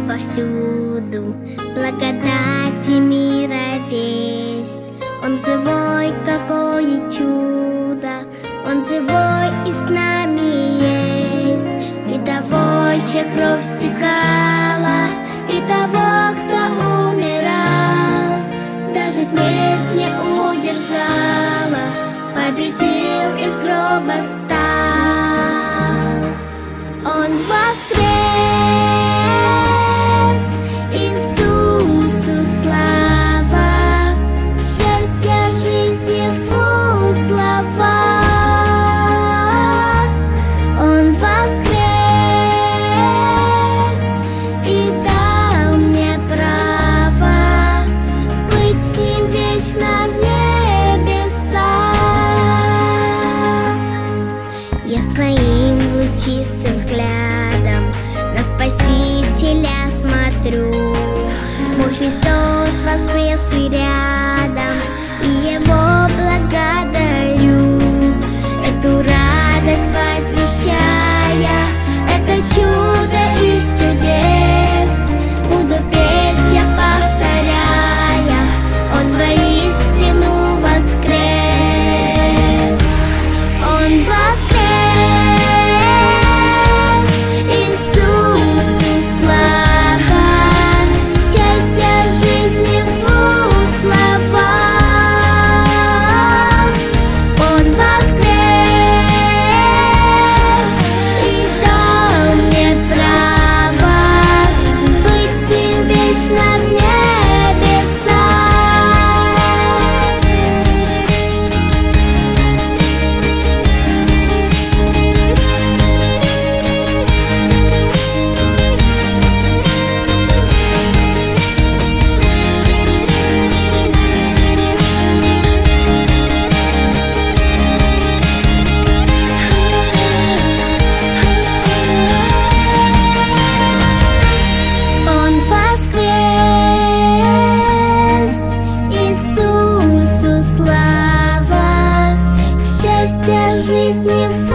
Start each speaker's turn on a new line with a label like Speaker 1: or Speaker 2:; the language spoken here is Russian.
Speaker 1: повсюду, благодати мира весть. Он живой, какое чудо, Он живой и с нами есть. И того, чья кровь стекала, и того, кто умирал, даже смерть не удержала, победил, из гроба встал. Он воскрес, Иисусу слава, счастья жизни в двух словах. Он воскрес и дал мне право быть с Ним вечно в небесах. Я своим лучистым взглядом на Спасителя смотрю. Мой Христос воскресший рядом, и Его благодарю. Эту радость возвещая, это чудо из чудес, буду петь я, повторяя: Он воистину воскрес. Он воскрес, Иисусу слава, счастья жизни в двух словах. Он воскрес и дал мне право быть с Ним вечно в небесах. Он воскрес, Иисусу слава, счастья жизни в